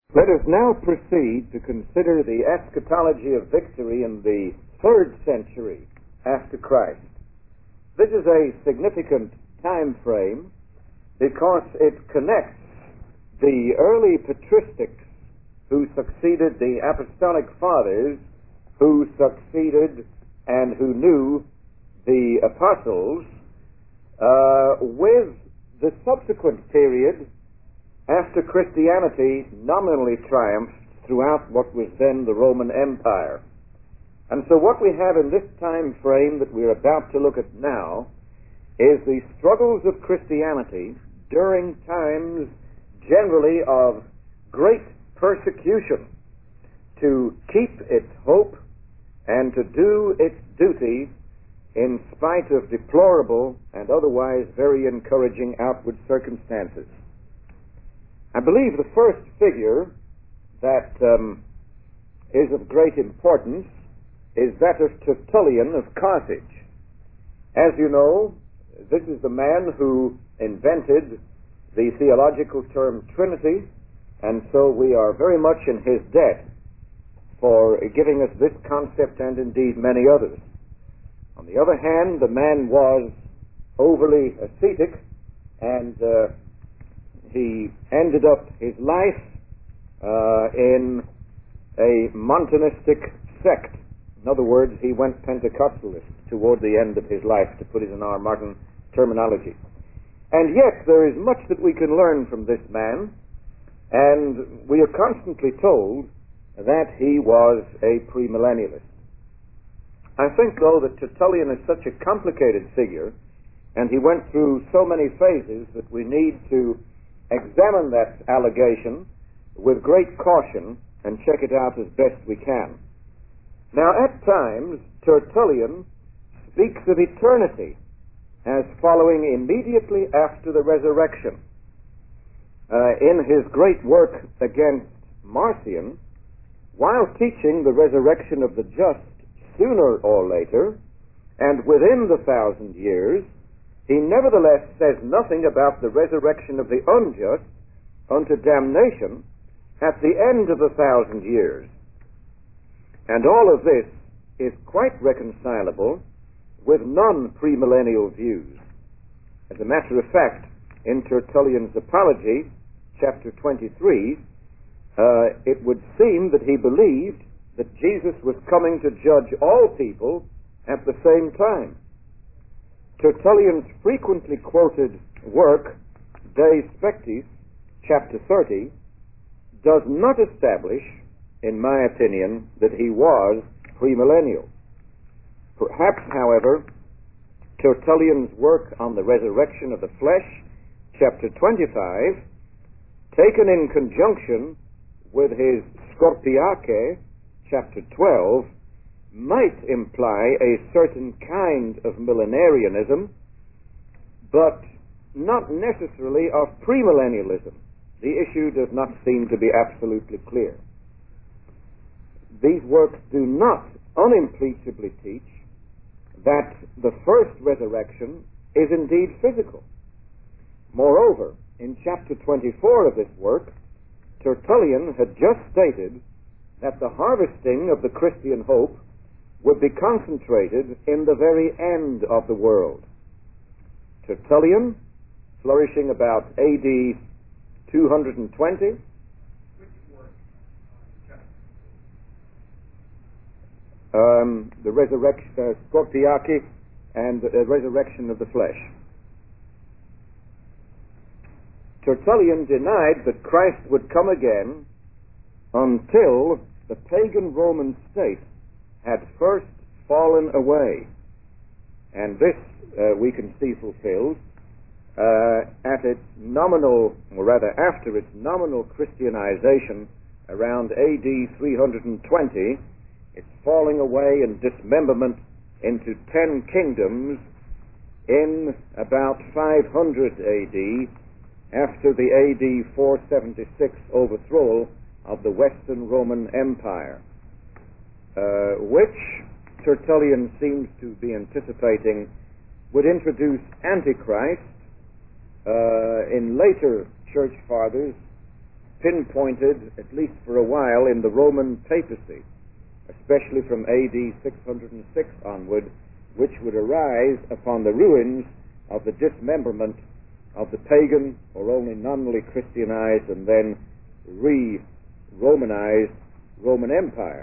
Let us now proceed to consider the eschatology of victory in the 3rd century after Christ. This is a significant time frame because it connects the early patristics who succeeded the apostolic fathers, who succeeded and who knew the apostles, with the subsequent period after Christianity nominally triumphed throughout what was then the Roman Empire. And so what we have in this time frame that we're about to look at now is the struggles of Christianity during times generally of great persecution to keep its hope and to do its duty in spite of deplorable and otherwise very encouraging outward circumstances. I believe the first figure that is of great importance is that of Tertullian of Carthage. As you know, this is the man who invented the theological term Trinity, and so we are very much in his debt for giving us this concept and indeed many others. On the other hand, the man was overly ascetic, and he ended up his life in a Montanistic sect. In other words, he went Pentecostalist toward the end of his life, to put it in our modern terminology. And yet, there is much that we can learn from this man, and we are constantly told that he was a premillennialist. I think, though, that Tertullian is such a complicated figure, and he went through so many phases, that we need to examine that allegation with great caution and check it out as best we can. Now, at times, Tertullian speaks of eternity as following immediately after the resurrection. In his great work against Marcion, while teaching the resurrection of the just sooner or later, and within the 1,000 years, he nevertheless says nothing about the resurrection of the unjust unto damnation at the end of the 1,000 years. And all of this is quite reconcilable with non-premillennial views. As a matter of fact, in Tertullian's Apology, chapter 23, it would seem that he believed that Jesus was coming to judge all people at the same time. Tertullian's frequently quoted work, De Spectis, chapter 30, does not establish, in my opinion, that he was premillennial. Perhaps, however, Tertullian's work on the resurrection of the flesh, chapter 25, taken in conjunction with his Scorpiace, chapter 12, might imply a certain kind of millenarianism, but not necessarily of premillennialism. The issue does not seem to be absolutely clear. These works do not unimpeachably teach that the first resurrection is indeed physical. Moreover, in chapter 24 of this work, Tertullian had just stated that the harvesting of the Christian hope would be concentrated in the very end of the world. Tertullian, flourishing about A.D. 220, the resurrection, Scorpiace, and the resurrection of the flesh. Tertullian denied that Christ would come again until the pagan Roman state had first fallen away. And this we can see fulfilled at its nominal, or rather after its nominal Christianization around A.D. 320, its falling away and dismemberment into 10 kingdoms in about 500 A.D., after the A.D. 476 overthrow of the Western Roman Empire, which Tertullian seems to be anticipating would introduce Antichrist. In later church fathers pinpointed, at least for a while, in the Roman papacy, especially from AD 606 onward, which would arise upon the ruins of the dismemberment of the pagan or only nominally Christianized and then re-Romanized Roman Empire.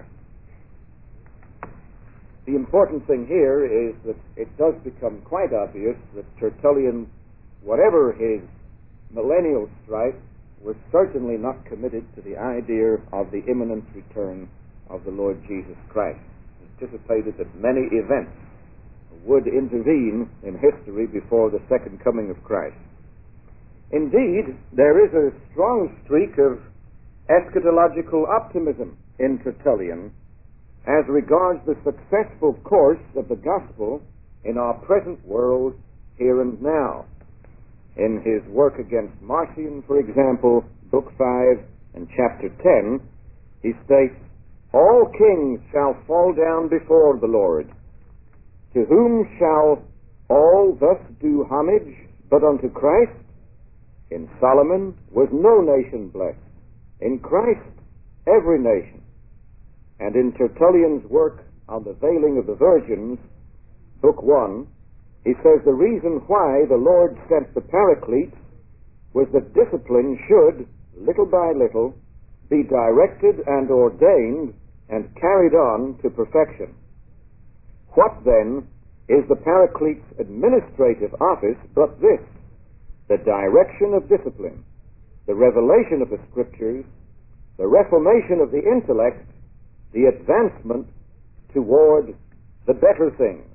The important thing here is that it does become quite obvious that Tertullian, whatever his millennial strife, was certainly not committed to the idea of the imminent return of the Lord Jesus Christ. He anticipated that many events would intervene in history before the second coming of Christ. Indeed, there is a strong streak of eschatological optimism in Tertullian as regards the successful course of the gospel in our present world here and now. In his work against Marcion, for example, Book 5 and Chapter 10, he states, "All kings shall fall down before the Lord. To whom shall all thus do homage but unto Christ? In Solomon was no nation blessed. In Christ every nation." And in Tertullian's work on the veiling of the virgins, Book 1, he says the reason why the Lord sent the Paracletes was that discipline should, little by little, be directed and ordained and carried on to perfection. What then is the Paraclete's administrative office but this, the direction of discipline, the revelation of the Scriptures, the reformation of the intellect, the advancement toward the better things.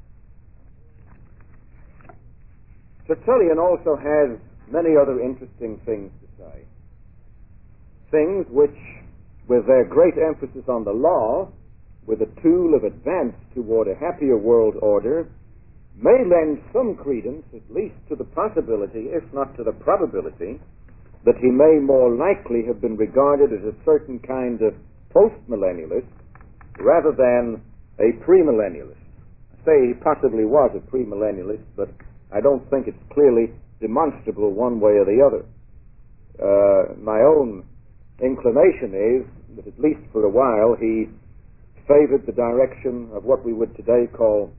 Tertullian also has many other interesting things to say. Things which, with their great emphasis on the law, with a tool of advance toward a happier world order, may lend some credence, at least to the possibility, if not to the probability, that he may more likely have been regarded as a certain kind of post-millennialist rather than a premillennialist. I say he possibly was a premillennialist, but I don't think it's clearly demonstrable one way or the other. My own inclination is that at least for a while he favored the direction of what we would today call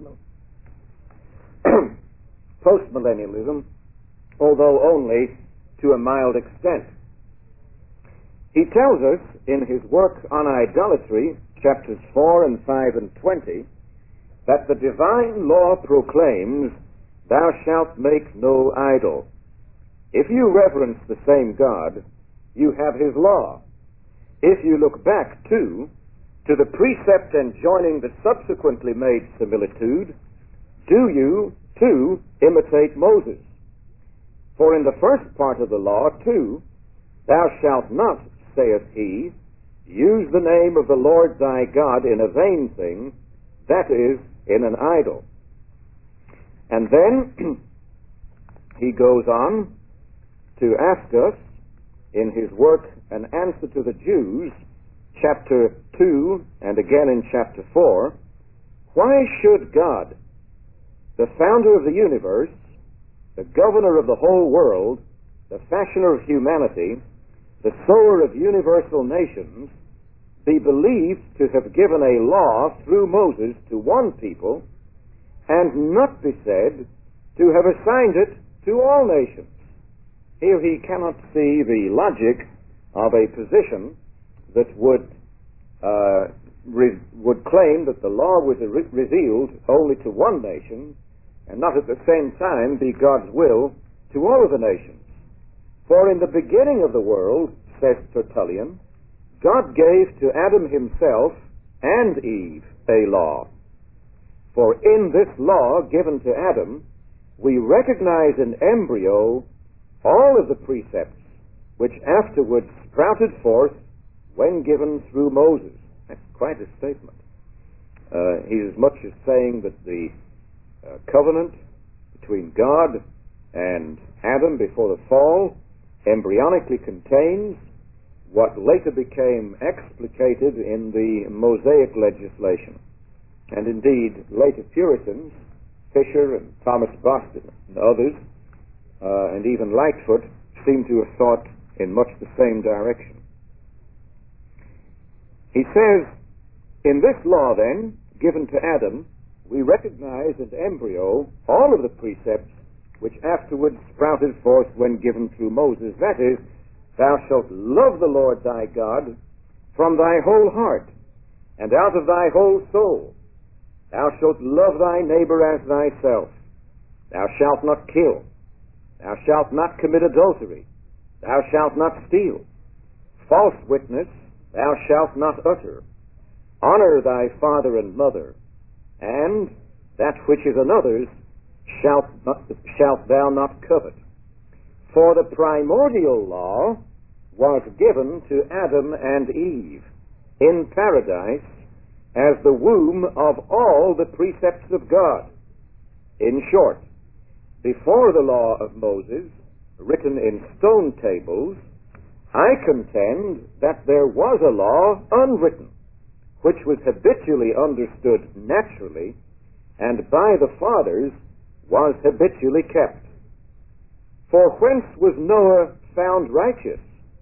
postmillennialism, although only to a mild extent. He tells us in his work on idolatry, chapters 4 and 5 and 20, that the divine law proclaims, "Thou shalt make no idol." If you reverence the same God, you have his law. If you look back, too, to the precept enjoining the subsequently made similitude, do you, too, imitate Moses? For in the first part of the law, too, "Thou shalt not, saith he, use the name of the Lord thy God in a vain thing, that is, in an idol." And then he goes on to ask us, in his work An Answer to the Jews, chapter 2 and again in chapter 4, why should God, the founder of the universe, the governor of the whole world, the fashioner of humanity, the sower of universal nations, be believed to have given a law through Moses to one people and not be said to have assigned it to all nations? Here he cannot see the logic of a position that would claim that the law was revealed only to one nation and not at the same time be God's will to all of the nations. For in the beginning of the world, says Tertullian, God gave to Adam himself and Eve a law. For in this law given to Adam, we recognize in embryo all of the precepts which afterwards sprouted forth when given through Moses. That's quite a statement. He's as much as saying that the covenant between God and Adam before the fall embryonically contains what later became explicated in the Mosaic legislation. And indeed, later Puritans, Fisher and Thomas Boston and others, and even Lightfoot, seem to have thought in much the same direction. He says, in this law then, given to Adam, we recognize in the embryo all of the precepts which afterwards sprouted forth when given through Moses. That is, thou shalt love the Lord thy God from thy whole heart and out of thy whole soul. Thou shalt love thy neighbor as thyself. Thou shalt not kill. Thou shalt not commit adultery. Thou shalt not steal. False witness thou shalt not utter. Honor thy father and mother, and that which is another's shalt thou not covet. For the primordial law was given to Adam and Eve in paradise as the womb of all the precepts of God. In short, before the law of Moses, written in stone tables, I contend that there was a law unwritten, which was habitually understood naturally, and by the fathers was habitually kept. For whence was Noah found righteous,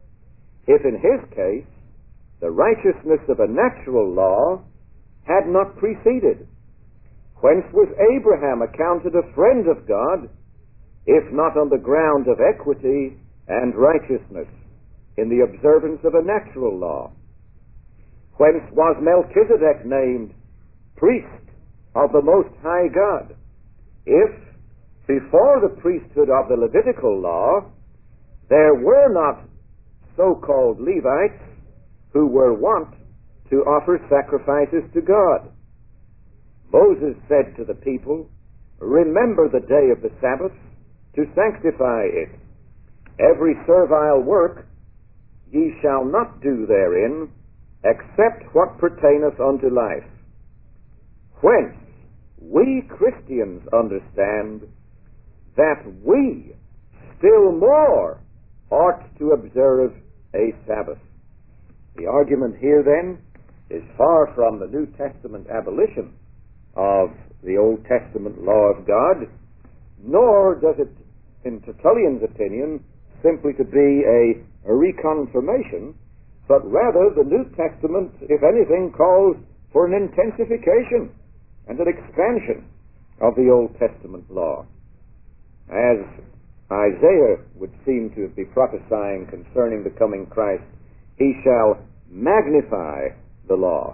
if in his case the righteousness of a natural law had not preceded? Whence was Abraham accounted a friend of God, if not on the ground of equity and righteousness, in the observance of a natural law? Whence was Melchizedek named priest of the Most High God, if, before the priesthood of the Levitical law, there were not so-called Levites who were wont to offer sacrifices to God? Moses said to the people, remember the day of the Sabbath, to sanctify it. Every servile work ye shall not do therein, except what pertaineth unto life. Whence we Christians understand that we still more ought to observe a Sabbath. The argument here then is far from the New Testament abolition of the Old Testament law of God, nor does it, in Tertullian's opinion, simply to be a reconfirmation, but rather the New Testament, if anything, calls for an intensification and an expansion of the Old Testament law. As Isaiah would seem to be prophesying concerning the coming Christ, he shall magnify the law.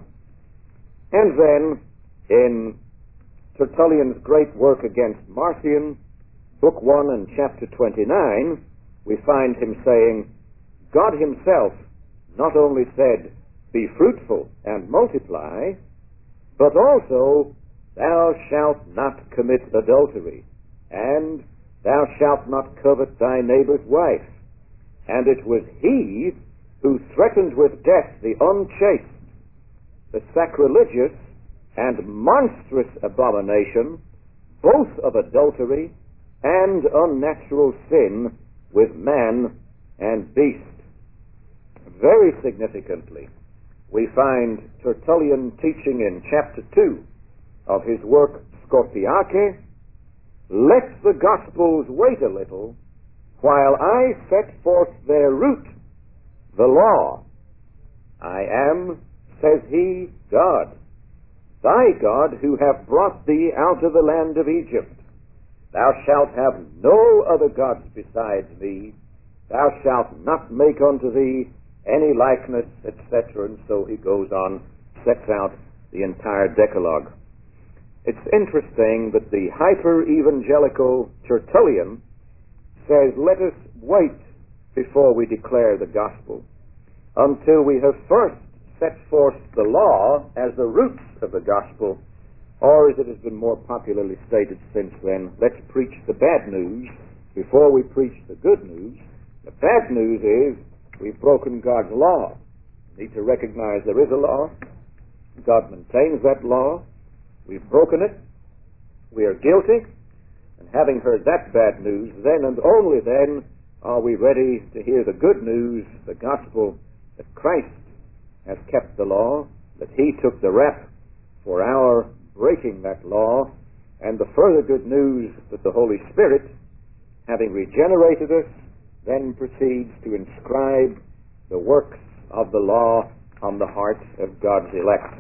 And then, in Tertullian's great work against Marcion, Book 1 and chapter 29, we find him saying, God himself not only said, be fruitful and multiply, but also, thou shalt not commit adultery, and thou shalt not covet thy neighbor's wife. And it was he who threatened with death the unchaste, the sacrilegious and monstrous abomination, both of adultery and unnatural sin with man and beast. Very significantly, we find Tertullian teaching in chapter 2 of his work Scotiaque, let the Gospels wait a little, while I set forth their root, the law. I am, says he, God, thy God, who have brought thee out of the land of Egypt. Thou shalt have no other gods besides me. Thou shalt not make unto thee any likeness, etc. And so he goes on, sets out the entire Decalogue. It's interesting that the hyper-evangelical Tertullian says, let us wait before we declare the gospel until we have first set forth the law as the roots of the gospel, or as it has been more popularly stated since then, let's preach the bad news before we preach the good news. The bad news is we've broken God's law. We need to recognize there is a law. God maintains that law. We've broken it. We are guilty. And having heard that bad news, then and only then are we ready to hear the good news, the gospel, that Christ has kept the law, that he took the rap for our breaking that law, and the further good news that the Holy Spirit, having regenerated us, then proceeds to inscribe the works of the law on the hearts of God's elect.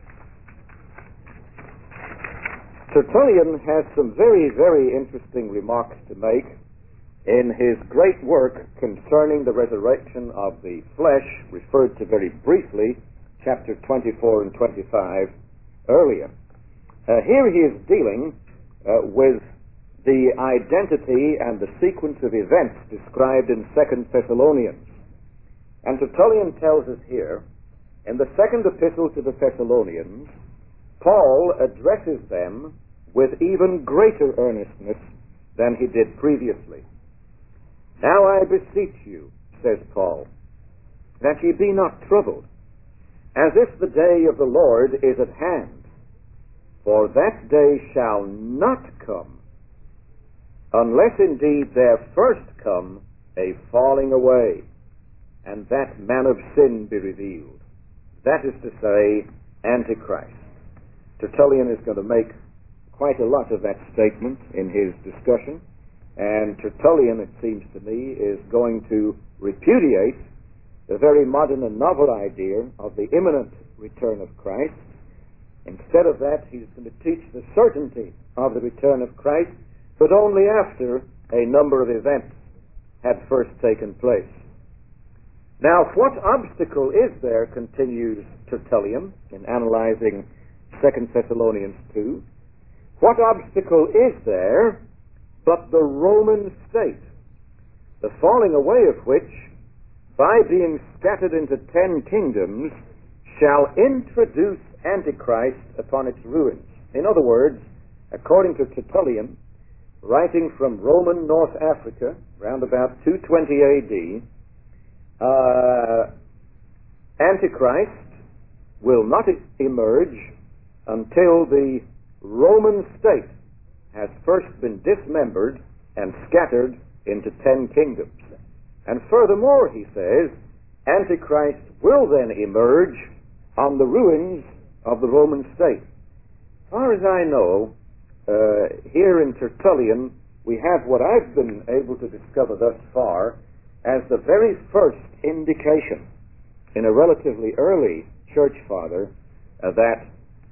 Tertullian has some very, very interesting remarks to make in his great work concerning the resurrection of the flesh, referred to very briefly, chapter 24 and 25 earlier. Here he is dealing with the identity and the sequence of events described in 2 Thessalonians. And Tertullian tells us here, in the second epistle to the Thessalonians, Paul addresses them with even greater earnestness than he did previously. Now I beseech you, says Paul, that ye be not troubled, as if the day of the Lord is at hand. For that day shall not come, unless indeed there first come a falling away, and that man of sin be revealed. That is to say, Antichrist. Tertullian is going to make quite a lot of that statement in his discussion, and Tertullian, it seems to me, is going to repudiate the very modern and novel idea of the imminent return of Christ. Instead of that, he's going to teach the certainty of the return of Christ, but only after a number of events had first taken place. Now, what obstacle is there, continues Tertullian in analyzing 2 Thessalonians 2, what obstacle is there but the Roman state, the falling away of which, by being scattered into 10 kingdoms, shall introduce Antichrist upon its ruins? In other words, according to Tertullian, writing from Roman North Africa, around about 220 AD, Antichrist will not emerge until the Roman state has first been dismembered and scattered into 10 kingdoms. And furthermore, he says, Antichrist will then emerge on the ruins of the Roman state. As far as I know, here in Tertullian, we have what I've been able to discover thus far as the very first indication in a relatively early church father that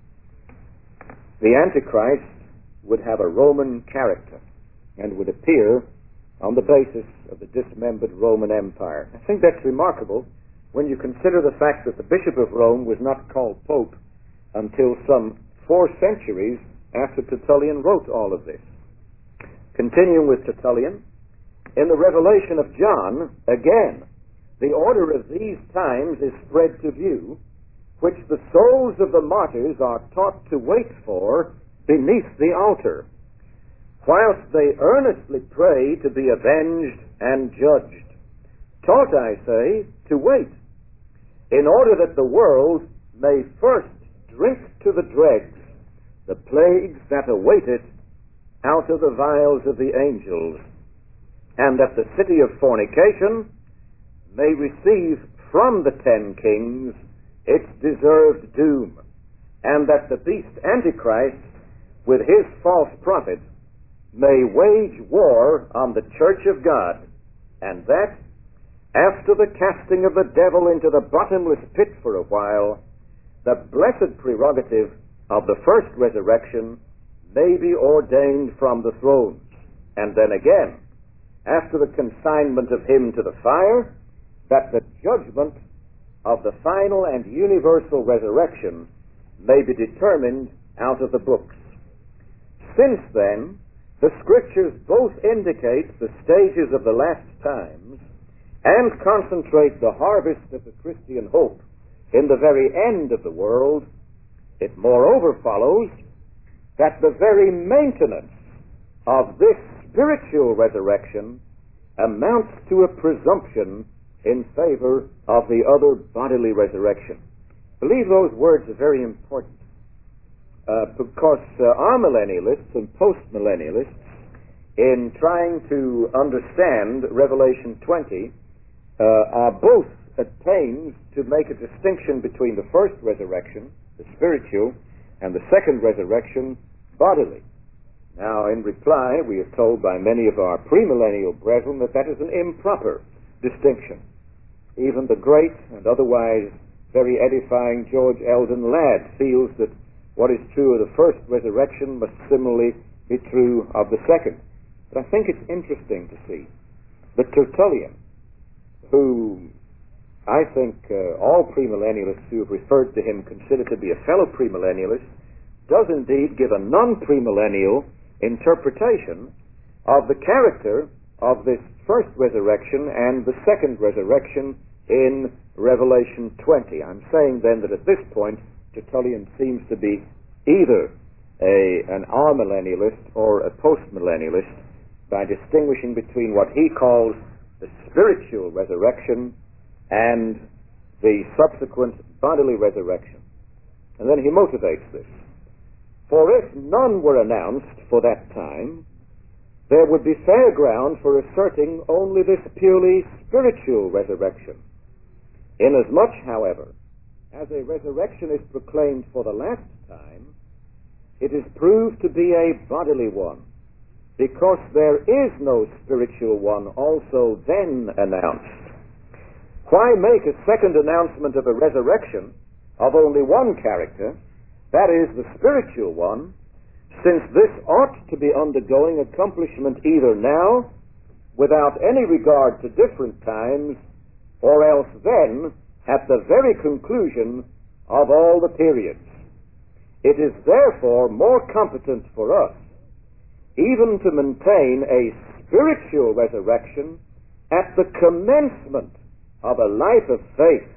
the Antichrist would have a Roman character and would appear on the basis of the dismembered Roman Empire. I think that's remarkable when you consider the fact that the Bishop of Rome was not called Pope until some 4 centuries after Tertullian wrote all of this. Continuing with Tertullian, in the Revelation of John, again, the order of these times is spread to view, which the souls of the martyrs are taught to wait for beneath the altar, whilst they earnestly pray to be avenged and judged. Taught, I say, to wait, in order that the world may first drink to the dregs the plagues that await it out of the vials of the angels, and that the city of fornication may receive from the 10 kings its deserved doom, and that the beast Antichrist, with his false prophet, may wage war on the church of God, and that, after the casting of the devil into the bottomless pit for a while, the blessed prerogative of the first resurrection may be ordained from the thrones, and then again, after the consignment of him to the fire, that the judgment of the final and universal resurrection may be determined out of the books. Since then, the Scriptures both indicate the stages of the last times and concentrate the harvest of the Christian hope in the very end of the world, it moreover follows that the very maintenance of this spiritual resurrection amounts to a presumption in favor of the other bodily resurrection. I believe those words are very important because our millennialists and post-millennialists, in trying to understand Revelation 20, are both at pains to make a distinction between the first resurrection, the spiritual, and the second resurrection, bodily. Now, in reply, we are told by many of our premillennial brethren that that is an improper distinction. Even the great and otherwise very edifying George Eldon Ladd feels that what is true of the first resurrection must similarly be true of the second. But I think it's interesting to see that Tertullian, who I think all premillennialists who have referred to him consider to be a fellow premillennialist, does indeed give a non-premillennial interpretation of the character of this first resurrection and the second resurrection in Revelation 20. I'm saying then that at this point Tertullian seems to be either an amillennialist or a postmillennialist by distinguishing between what he calls the spiritual resurrection and the subsequent bodily resurrection. And then he motivates this. For if none were announced for that time, there would be fair ground for asserting only this purely spiritual resurrection. Inasmuch, however, as a resurrection is proclaimed for the last time, it is proved to be a bodily one, because there is no spiritual one also then announced. Why make a second announcement of a resurrection of only one character, that is, the spiritual one, since this ought to be undergoing accomplishment either now, without any regard to different times, or else then at the very conclusion of all the periods. It is therefore more competent for us even to maintain a spiritual resurrection at the commencement of a life of faith,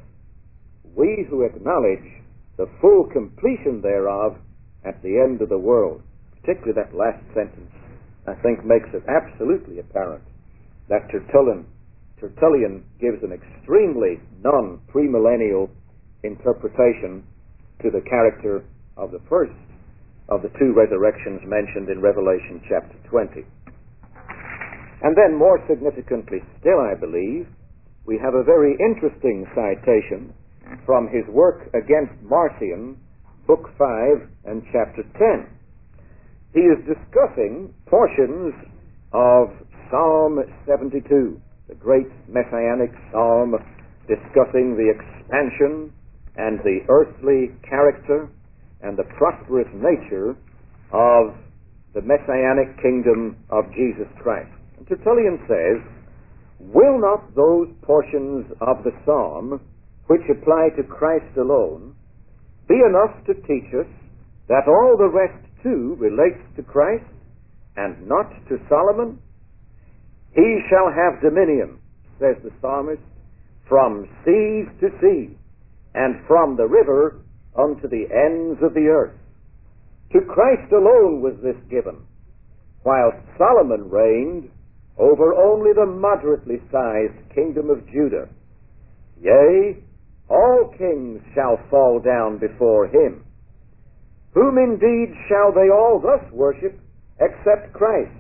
we who acknowledge the full completion thereof at the end of the world. Particularly that last sentence, I think, makes it absolutely apparent that Tertullian gives an extremely non-premillennial interpretation to the character of the first of the two resurrections mentioned in Revelation chapter 20. And then, more significantly still, I believe, we have a very interesting citation from his work against Marcion, Book 5 and chapter 10. He is discussing portions of Psalm 72, the great messianic psalm discussing the expansion and the earthly character and the prosperous nature of the messianic kingdom of Jesus Christ. And Tertullian says, will not those portions of the psalm which apply to Christ alone be enough to teach us that all the rest too relates to Christ and not to Solomon? He shall have dominion, says the psalmist, from sea to sea, and from the river unto the ends of the earth. To Christ alone was this given, while Solomon reigned over only the moderately sized kingdom of Judah. Yea, all kings shall fall down before him. Whom indeed shall they all thus worship, except Christ?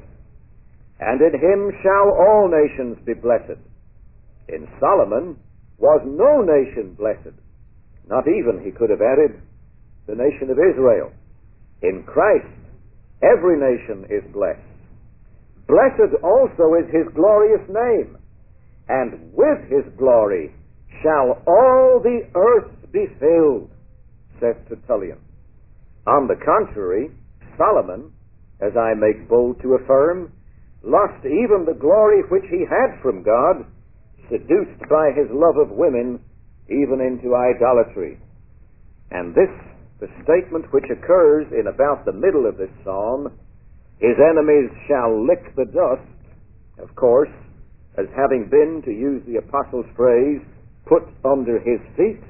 And in him shall all nations be blessed. In Solomon was no nation blessed, not even, he could have added, the nation of Israel. In Christ, every nation is blessed. Blessed also is his glorious name, and with his glory shall all the earth be filled, says Tertullian. On the contrary, Solomon, as I make bold to affirm, lost even the glory which he had from God, seduced by his love of women, even into idolatry. And this, the statement which occurs in about the middle of this psalm, his enemies shall lick the dust, of course, as having been, to use the apostle's phrase, put under his feet.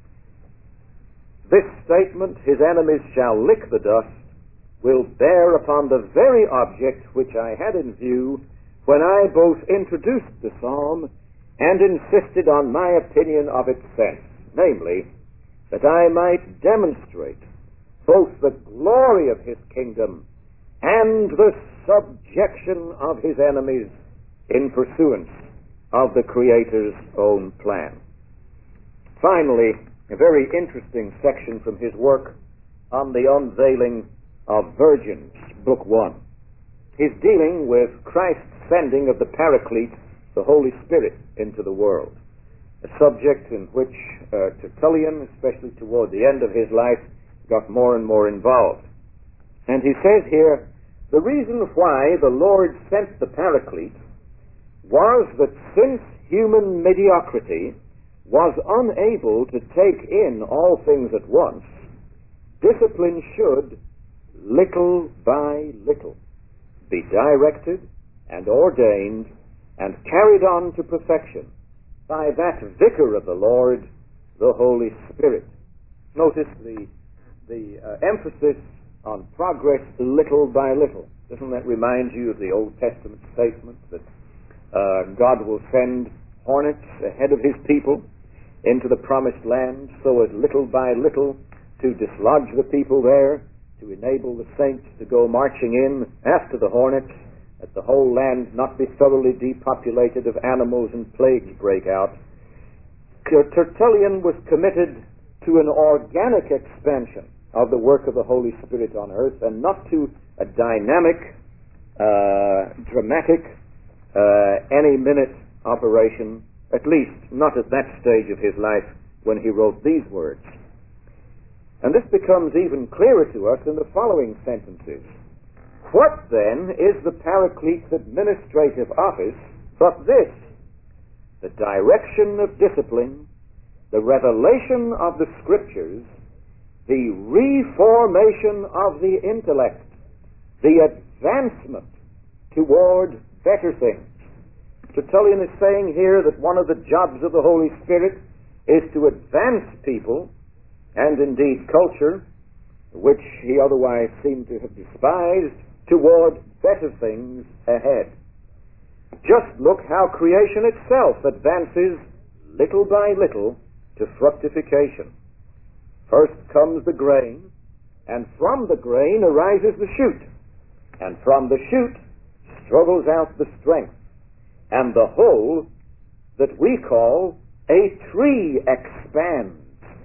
This statement, his enemies shall lick the dust, will bear upon the very object which I had in view when I both introduced the psalm and insisted on my opinion of its sense, namely, that I might demonstrate both the glory of his kingdom and the subjection of his enemies in pursuance of the Creator's own plan. Finally, a very interesting section from his work on the unveiling of virgins, Book 1. he's dealing with Christ's sending of the Paraclete, the Holy Spirit, into the world, a subject in which Tertullian, especially toward the end of his life, got more and more involved. And he says here, the reason why the Lord sent the Paraclete was that since human mediocrity was unable to take in all things at once, discipline should, little by little, be directed and ordained and carried on to perfection by that Vicar of the Lord, the Holy Spirit. Notice the emphasis on progress little by little. Doesn't that remind you of the Old Testament statement that God will send hornets ahead of his people into the promised land, so as little by little to dislodge the people there, to enable the saints to go marching in after the hornets, that the whole land not be thoroughly depopulated of animals and plagues break out. Tertullian was committed to an organic expansion of the work of the Holy Spirit on earth, and not to a dynamic, dramatic, any-minute operation, at least not at that stage of his life when he wrote these words. And this becomes even clearer to us in the following sentences. What then is the Paraclete's administrative office but this? The direction of discipline, the revelation of the Scriptures, the reformation of the intellect, the advancement toward better things. Tertullian is saying here that one of the jobs of the Holy Spirit is to advance people, and indeed culture, which he otherwise seemed to have despised, toward better things ahead. Just look how creation itself advances little by little to fructification. First comes the grain, and from the grain arises the shoot, and from the shoot struggles out the strength, and the whole that we call a tree expands.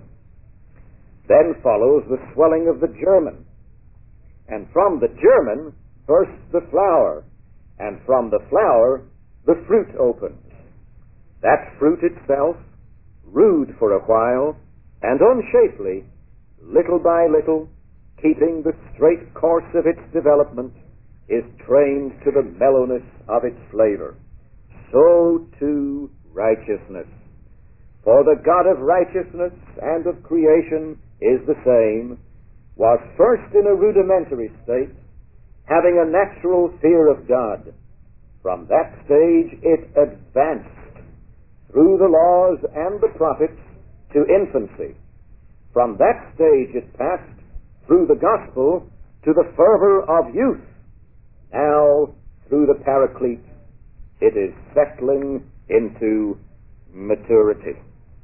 Then follows the swelling of the germen, and from the germen bursts the flower, and from the flower the fruit opens. That fruit itself, rude for a while, and unshapely, little by little, keeping the straight course of its development, is trained to the mellowness of its flavor. So too righteousness. For the God of righteousness and of creation is the same, was first in a rudimentary state, having a natural fear of God. From that stage it advanced through the laws and the prophets to infancy. From that stage it passed through the gospel to the fervor of youth. Now, through the Paraclete, it is settling into maturity.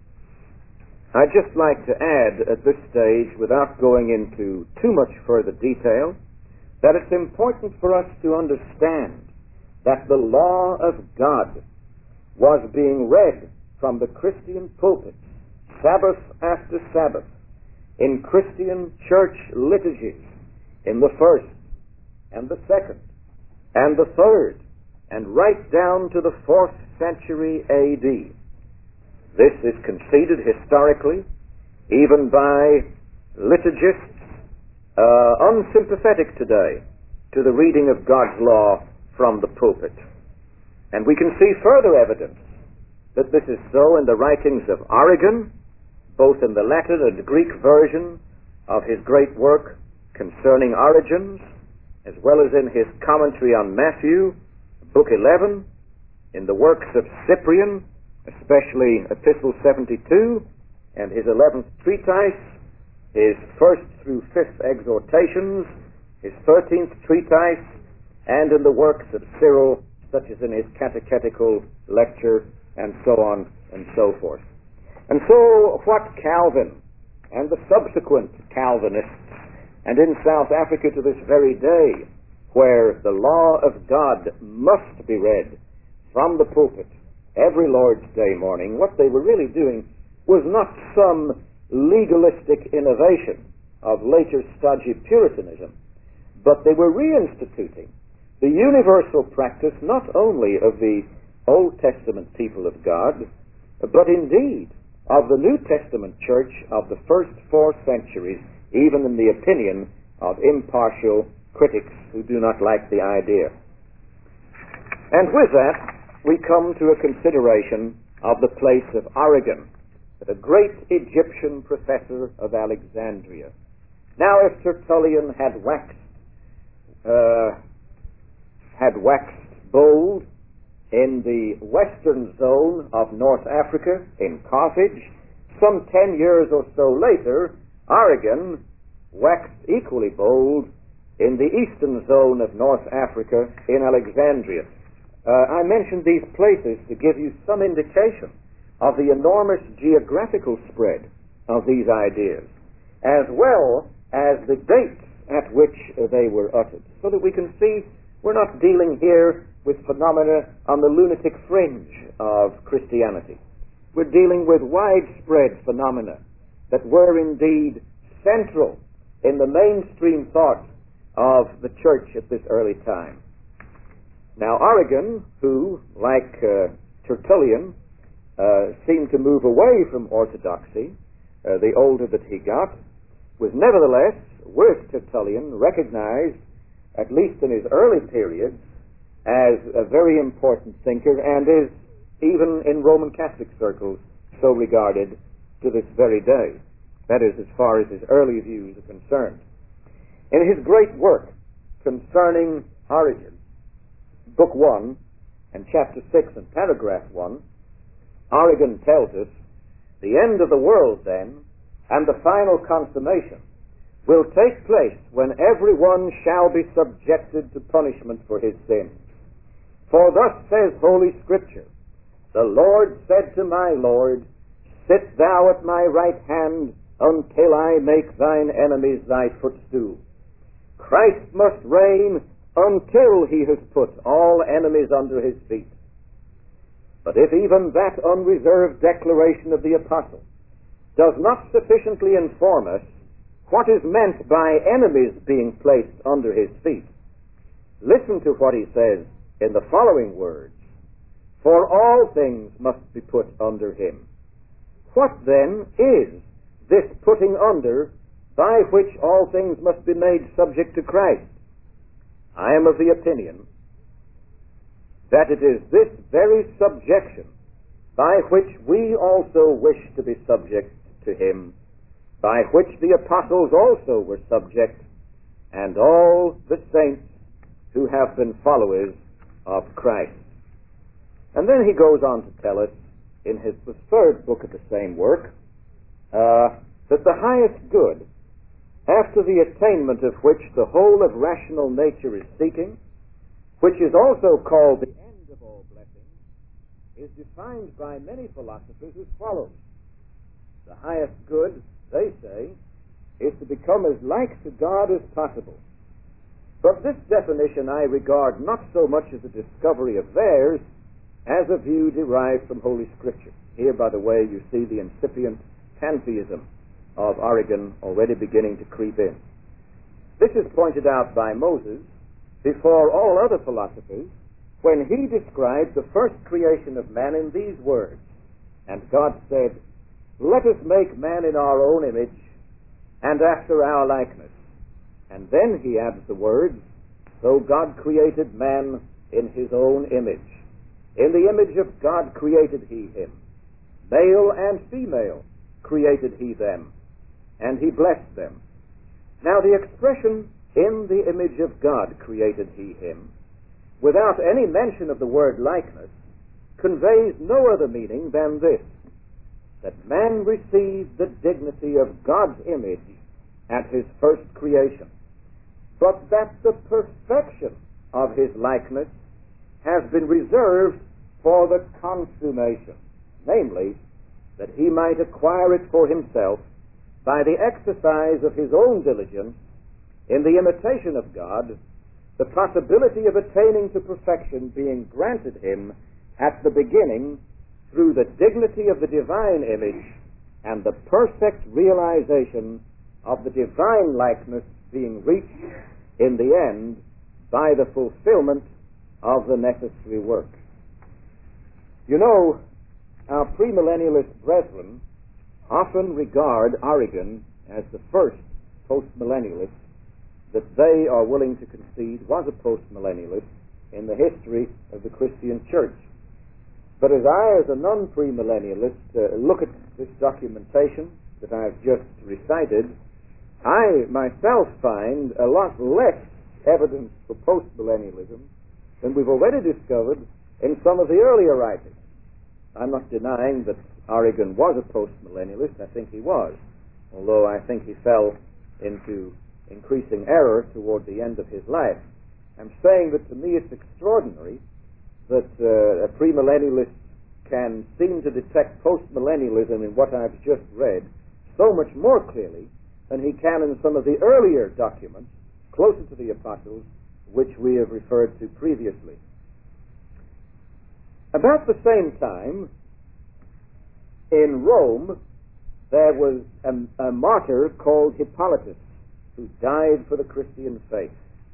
I'd just like to add at this stage, without going into too much further detail, that it's important for us to understand that the law of God was being read from the Christian pulpits, Sabbath after Sabbath, in Christian church liturgies, in the first and the second and the third, and right down to the 4th century A.D. This is conceded historically, even by liturgists unsympathetic today to the reading of God's law from the pulpit. And we can see further evidence that this is so in the writings of Origen, both in the Latin and Greek version of his great work concerning origins, as well as in his commentary on Matthew, Book 11, in the works of Cyprian, especially Epistle 72, and his 11th treatise, his 1st through 5th exhortations, his 13th treatise, and in the works of Cyril, such as in his catechetical lecture, and so on and so forth. And so what Calvin and the subsequent Calvinists, and in South Africa to this very day, where the law of God must be read from the pulpit every Lord's Day morning, what they were really doing was not some legalistic innovation of later stodgy Puritanism, but they were reinstituting the universal practice not only of the Old Testament people of God, but indeed of the New Testament church of the first 4 centuries, even in the opinion of impartial critics who do not like the idea. And with that, we come to a consideration of the place of Origen, the great Egyptian professor of Alexandria. Now, if Tertullian had waxed bold in the western zone of North Africa, in Carthage, some 10 years or so later, Origen waxed equally bold in the eastern zone of North Africa, in Alexandria. I mentioned these places to give you some indication of the enormous geographical spread of these ideas, as well as the dates at which they were uttered, so that we can see we're not dealing here with phenomena on the lunatic fringe of Christianity. We're dealing with widespread phenomena that were indeed central in the mainstream thought of the church at this early time. Now, Origen, who, like Tertullian, seemed to move away from orthodoxy the older that he got, was nevertheless, with Tertullian, recognized, at least in his early periods, as a very important thinker, and is, even in Roman Catholic circles, so regarded to this very day. That is, as far as his early views are concerned. In his great work concerning Origen, Book 1 and Chapter 6 and Paragraph 1, Origen tells us, the end of the world, then, and the final consummation, will take place when everyone shall be subjected to punishment for his sins. For thus says Holy Scripture, the Lord said to my Lord, sit thou at my right hand until I make thine enemies thy footstool. Christ must reign until he has put all enemies under his feet. But if even that unreserved declaration of the apostle does not sufficiently inform us what is meant by enemies being placed under his feet, listen to what he says in the following words, for all things must be put under him. What then is this putting under by which all things must be made subject to Christ? I am of the opinion that it is this very subjection by which we also wish to be subject to him, by which the apostles also were subject, and all the saints who have been followers of Christ. And then he goes on to tell us in the 3rd book of the same work that the highest good, after the attainment of which the whole of rational nature is seeking, which is also called the end of all blessings, is defined by many philosophers as follows. The highest good, they say, is to become as like to God as possible. But this definition I regard not so much as a discovery of theirs as a view derived from Holy Scripture. Here, by the way, you see the incipient pantheism of Origen already beginning to creep in. This is pointed out by Moses before all other philosophers when he described the first creation of man in these words, and God said, let us make man in our own image and after our likeness. And then he adds the words, so God created man in his own image. In the image of God created he him. Male and female created he them, and he blessed them. Now the expression, in the image of God created he him, without any mention of the word likeness, conveys no other meaning than this, that man received the dignity of God's image at his first creation, but that the perfection of his likeness has been reserved for the consummation, namely, that he might acquire it for himself by the exercise of his own diligence in the imitation of God, the possibility of attaining to perfection being granted him at the beginning through the dignity of the divine image and the perfect realization of the divine likeness being reached in the end by the fulfillment of the necessary work. You know, our premillennialist brethren often regard Origen as the first postmillennialist that they are willing to concede was a postmillennialist in the history of the Christian church. But as a non-premillennialist, look at this documentation that I've just recited, I myself find a lot less evidence for postmillennialism than we've already discovered in some of the earlier writings. I'm not denying that Origen was a postmillennialist. I think he was, although I think he fell into increasing error toward the end of his life. I'm saying that to me it's extraordinary that a premillennialist can seem to detect postmillennialism in what I've just read so much more clearly than he can in some of the earlier documents closer to the apostles which we have referred to previously. About the same time, in Rome, there was a martyr called Hippolytus who died for the Christian faith.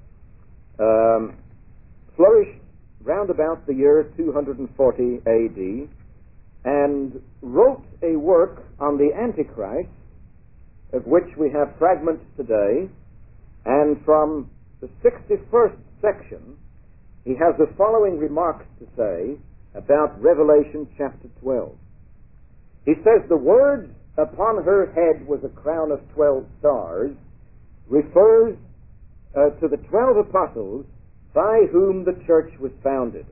Flourished round about the year 240 AD and wrote a work on the Antichrist, of which we have fragments today, and from the 61st section he has the following remarks to say about Revelation chapter 12. He says, "The words, 'Upon her head was a crown of 12 stars,' refers to the 12 apostles by whom the church was founded.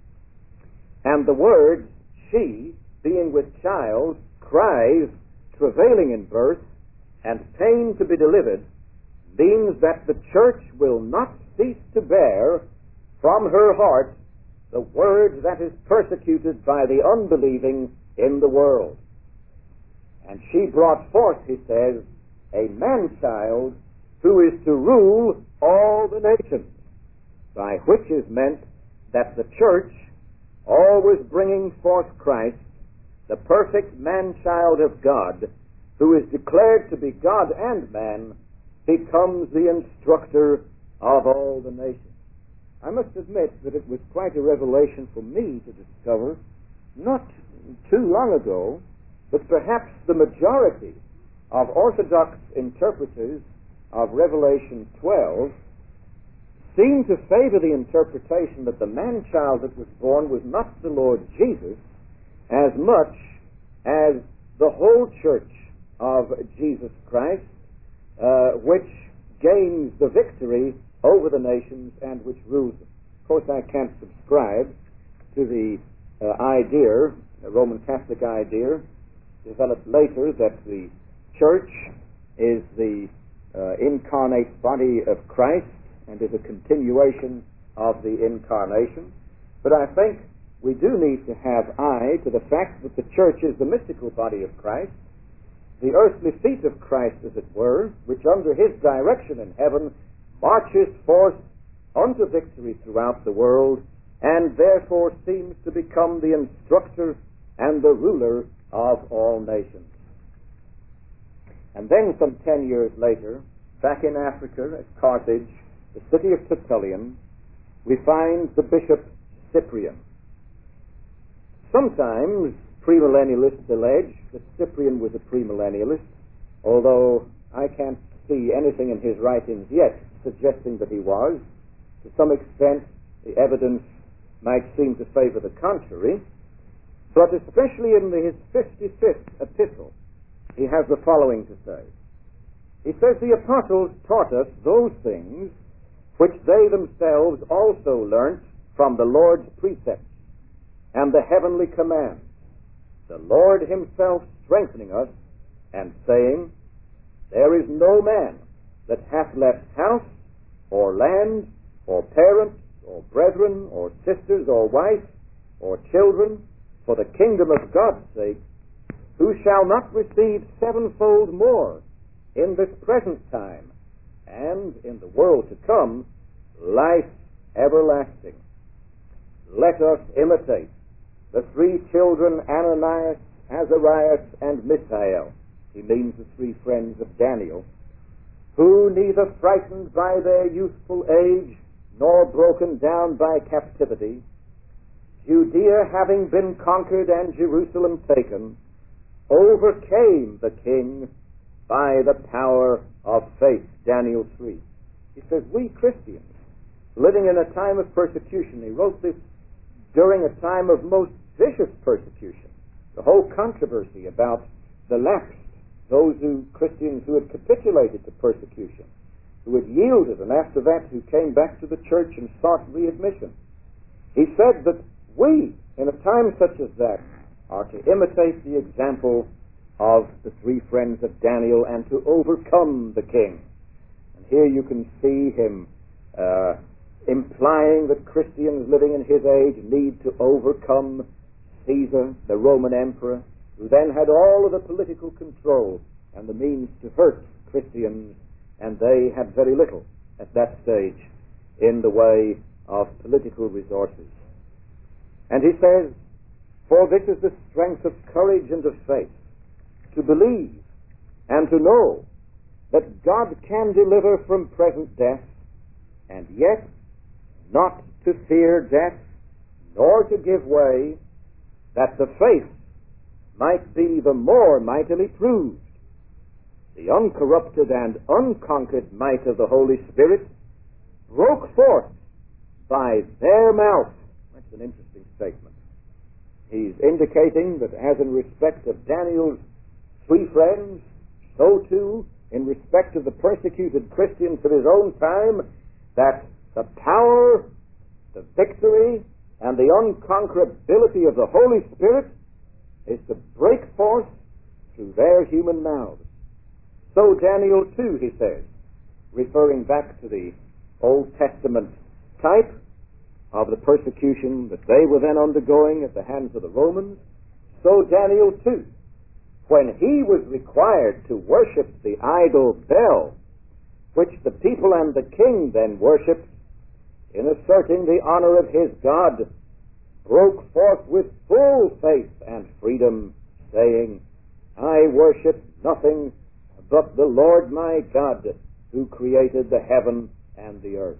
And the words, 'she,' being with child, cries, travailing in birth, and pain to be delivered, means that the church will not cease to bear from her heart the word that is persecuted by the unbelieving in the world. And she brought forth,' he says, 'a man-child who is to rule all the nations,' by which is meant that the church, always bringing forth Christ, the perfect man-child of God, who is declared to be God and man, becomes the instructor of all the nations." I must admit that it was quite a revelation for me to discover, not too long ago, but perhaps the majority of Orthodox interpreters of Revelation 12 seem to favor the interpretation that the man-child that was born was not the Lord Jesus as much as the whole church of Jesus Christ, which gains the victory over the nations and which rules them. Of course, I can't subscribe to the idea, the Roman Catholic idea, developed later, that the church is the incarnate body of Christ and is a continuation of the incarnation. But I think we do need to have eye to the fact that the church is the mystical body of Christ, the earthly feet of Christ, as it were, which under his direction in heaven marches forth unto victory throughout the world, and therefore seems to become the instructor and the ruler of all nations. And then some 10 years later, back in Africa at Carthage, the city of Tertullian, we find the bishop Cyprian. Sometimes premillennialists allege that Cyprian was a premillennialist, although I can't see anything in his writings yet suggesting that he was. To some extent, the evidence might seem to favor the contrary, but especially in his 55th epistle, he has the following to say. He says, "The apostles taught us those things which they themselves also learnt from the Lord's precepts and the heavenly commands, the Lord himself strengthening us and saying, There is no man that hath left house or land or parents or brethren or sisters or wife or children for the kingdom of God's sake, who shall not receive sevenfold more in this present time and in the world to come life everlasting. Let us imitate the three children Ananias, Azarias, and Mishael," he means the three friends of Daniel, "who neither frightened by their youthful age nor broken down by captivity, Judea having been conquered and Jerusalem taken, overcame the king by the power of faith. Daniel 3. He says, we Christians, living in a time of persecution, he wrote this during a time of most vicious persecution. The whole controversy about the lapsed, those Christians who had capitulated to persecution, who had yielded, and after that who came back to the church and sought readmission. He said that we, in a time such as that, are to imitate the example of the three friends of Daniel and to overcome the king. And here you can see him implying that Christians living in his age need to overcome Caesar, the Roman emperor, who then had all of the political control and the means to hurt Christians, and they had very little at that stage in the way of political resources. And he says, for this is the strength of courage and of faith, to believe and to know that God can deliver from present death, and yet not to fear death, nor to give way, that the faith might be the more mightily proved. The uncorrupted and unconquered might of the Holy Spirit broke forth by their mouth. That's an interesting statement. He's indicating that as in respect of Daniel's three friends, so too in respect of the persecuted Christians of his own time, that the power, the victory, and the unconquerability of the Holy Spirit is to break forth through their human mouths. So Daniel 2, he says, referring back to the Old Testament type of the persecution that they were then undergoing at the hands of the Romans, so Daniel 2, when he was required to worship the idol Bel, which the people and the king then worshipped, in asserting the honor of his God, broke forth with full faith and freedom, saying, I worship nothing but the Lord my God, who created the heaven and the earth.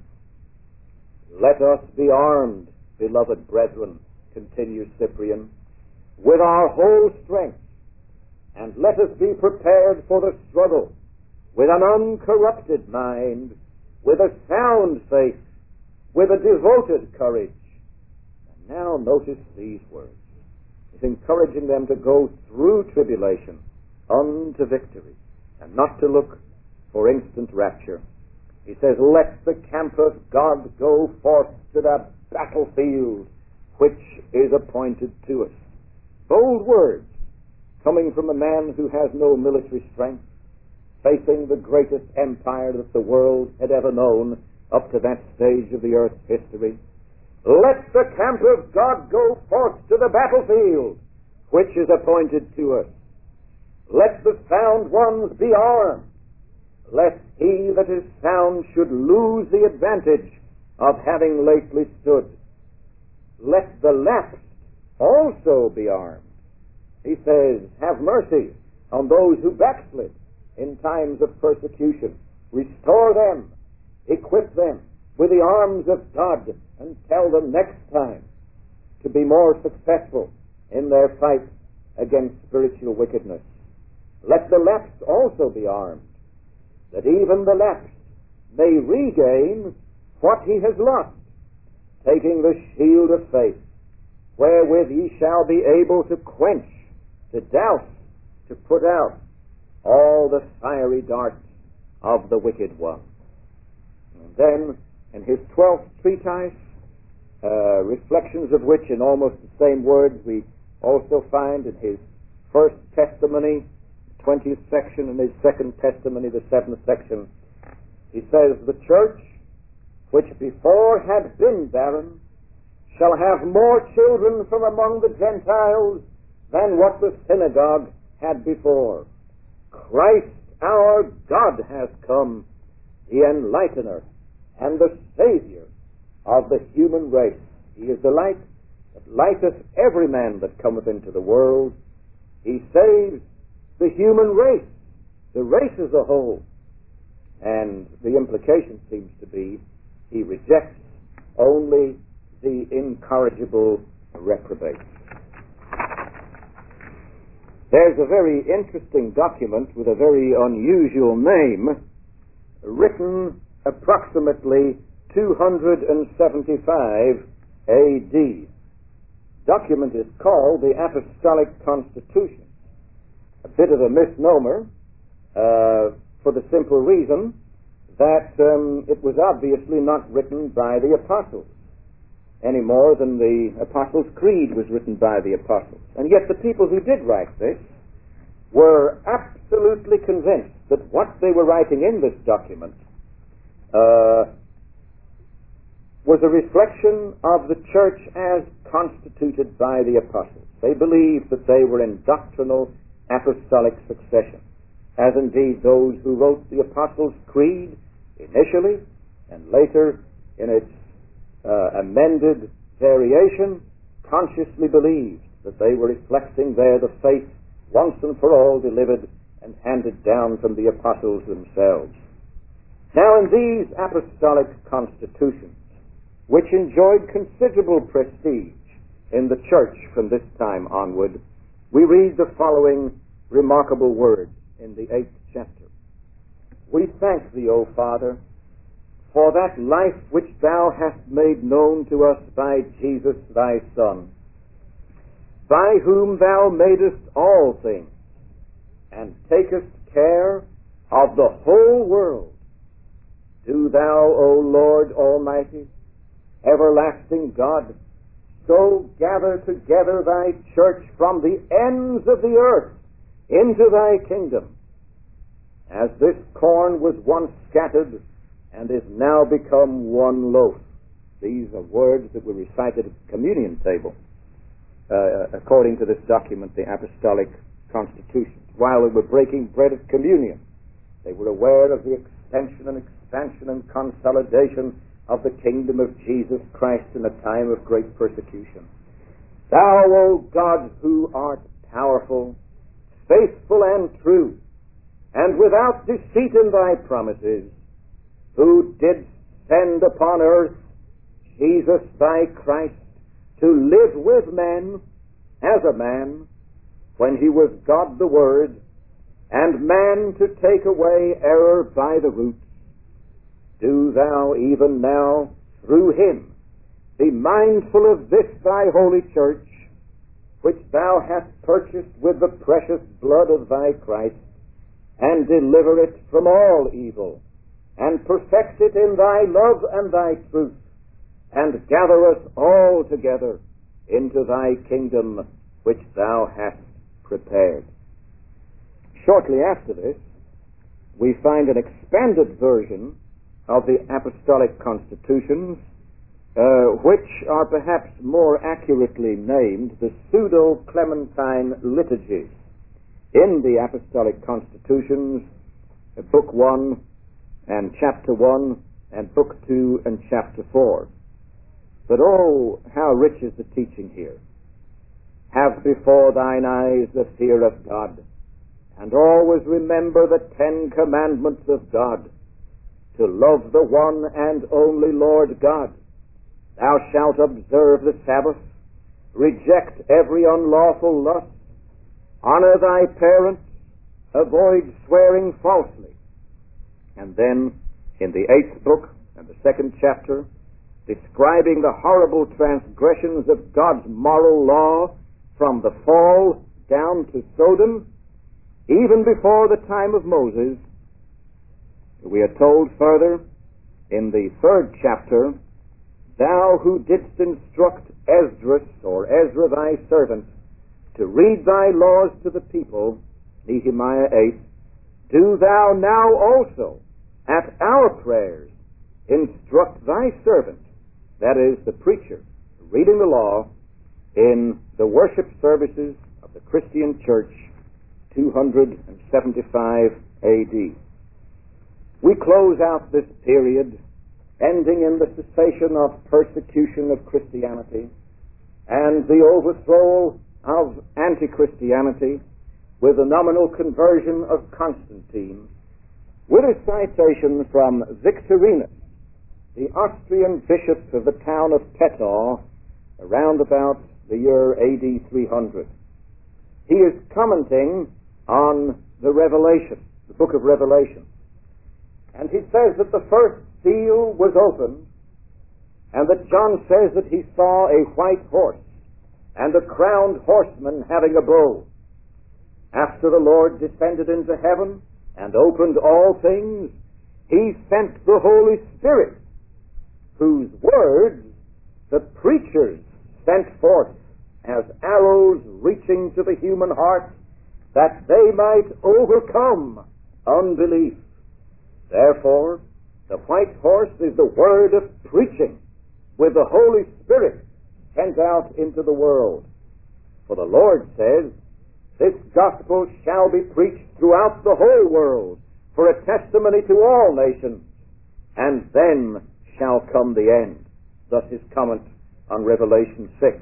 Let us be armed, beloved brethren, continues Cyprian, with our whole strength, and let us be prepared for the struggle with an uncorrupted mind, with a sound faith, with a devoted courage. And now notice these words. He's encouraging them to go through tribulation unto victory, and not to look for instant rapture. He says, let the camp of God go forth to the battlefield which is appointed to us. Bold words coming from a man who has no military strength, facing the greatest empire that the world had ever known up to that stage of the earth's history. Let the camp of God go forth to the battlefield which is appointed to us. Let the sound ones be armed, lest he that is sound should lose the advantage of having lately stood. Let the lapsed also be armed. He says, have mercy on those who backslid in times of persecution. Restore them, equip them with the arms of God, and tell them next time to be more successful in their fight against spiritual wickedness. Let the lapsed also be armed, that even the lapsed may regain what he has lost, taking the shield of faith, wherewith ye shall be able to quench, to douse, to put out all the fiery darts of the wicked one. And then, in his 12th treatise, reflections of which in almost the same words we also find in his first testimony, 20th section, and his second testimony, the 7th section, he says, the church, which before had been barren, shall have more children from among the Gentiles than what the synagogue had before. Christ our God has come, the enlightener and the Savior of the human race. He is the light that lighteth every man that cometh into the world. He saves the human race, the race as a whole. And the implication seems to be, he rejects only the incorrigible reprobates. There's a very interesting document with a very unusual name, written approximately 275 A.D. Document is called the Apostolic Constitution. A bit of a misnomer, for the simple reason that it was obviously not written by the apostles, any more than the Apostles' Creed was written by the apostles. And yet the people who did write this were absolutely convinced that what they were writing in this document was a reflection of the church as constituted by the apostles. They believed that they were in doctrinal apostolic succession, as indeed those who wrote the Apostles' Creed initially and later in its amended variation consciously believed that they were reflecting there the faith once and for all delivered and handed down from the apostles themselves. Now, in these apostolic constitutions, which enjoyed considerable prestige in the church from this time onward, we read the following remarkable words in the 8th chapter. We thank thee, O Father, for that life which thou hast made known to us by Jesus thy Son, by whom thou madest all things, and takest care of the whole world. Do thou, O Lord Almighty, everlasting God, so gather together thy church from the ends of the earth into thy kingdom, as this corn was once scattered and is now become one loaf. These are words that were recited at the communion table, according to this document, the Apostolic Constitution. While they were breaking bread at communion, they were aware of the extension and expansion and consolidation of the kingdom of Jesus Christ in a time of great persecution. Thou, O God, who art powerful, faithful and true, and without deceit in thy promises, who didst send upon earth Jesus thy Christ to live with men as a man, when he was God the Word, and man to take away error by the roots, do thou even now, through him, be mindful of this thy holy church, which thou hast purchased with the precious blood of thy Christ, and deliver it from all evil, and perfect it in thy love and thy truth, and gather us all together into thy kingdom which thou hast prepared. Shortly after this, we find an expanded version of the Apostolic Constitutions, which are perhaps more accurately named the Pseudo-Clementine Liturgies. In the Apostolic Constitutions, Book 1 and Chapter 1 and Book 2 and Chapter 4. But oh, how rich is the teaching here. Have before thine eyes the fear of God, and always remember the 10 commandments of God, to love the one and only Lord God. Thou shalt observe the Sabbath, reject every unlawful lust, honor thy parents, avoid swearing falsely. And then, in the 8th book and the 2nd chapter, describing the horrible transgressions of God's moral law from the fall down to Sodom, even before the time of Moses, we are told further in the 3rd chapter, thou who didst instruct Esdras, or Ezra thy servant, to read thy laws to the people, Nehemiah 8, do thou now also, at our prayers, instruct thy servant, that is, the preacher, reading the law, in the worship services of the Christian Church, 275 A.D. We close out this period, ending in the cessation of persecution of Christianity and the overthrow of anti-Christianity with the nominal conversion of Constantine, with a citation from Victorinus, the Austrian bishop of the town of Tettau around about the year AD 300. He is commenting on the Revelation, the book of Revelation. And he says that the first seal was opened, and that John says that he saw a white horse and a crowned horseman having a bow. After the Lord descended into heaven and opened all things, he sent the Holy Spirit, whose words the preachers sent forth as arrows reaching to the human heart, that they might overcome unbelief. Therefore, the white horse is the word of preaching, with the Holy Spirit sent out into the world. For the Lord says, this gospel shall be preached throughout the whole world for a testimony to all nations, and then shall come the end. Thus his comment on Revelation 6.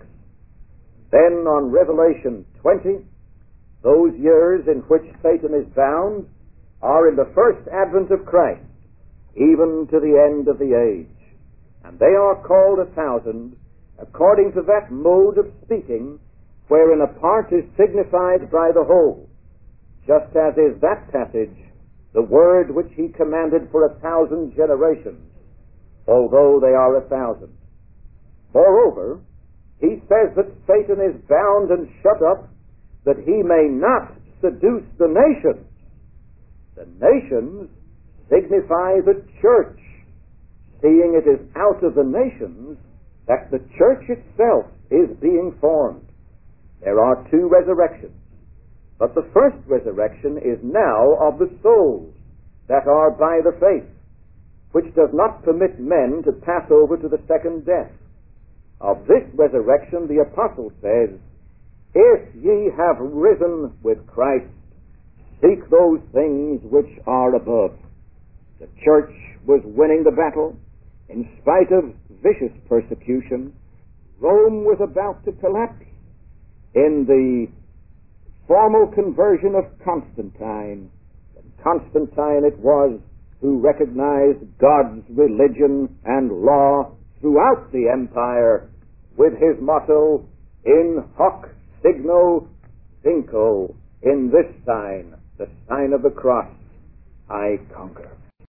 Then on Revelation 20, those years in which Satan is bound are in the first advent of Christ, even to the end of the age. And they are called 1,000, according to that mode of speaking wherein a part is signified by the whole, just as is that passage, the word which he commanded for 1,000 generations, although they are 1,000. Moreover, he says that Satan is bound and shut up, that he may not seduce the nations. The nations signify the church, seeing it is out of the nations that the church itself is being formed. There are two resurrections, but the first resurrection is now of the souls that are by the faith, which does not permit men to pass over to the second death. Of this resurrection the apostle says, if ye have risen with Christ, seek those things which are above. The church was winning the battle. In spite of vicious persecution, Rome was about to collapse. In the formal conversion of Constantine, and Constantine it was who recognized God's religion and law throughout the empire with his motto, in hoc signo vinco, in this sign, the sign of the cross, I conquer.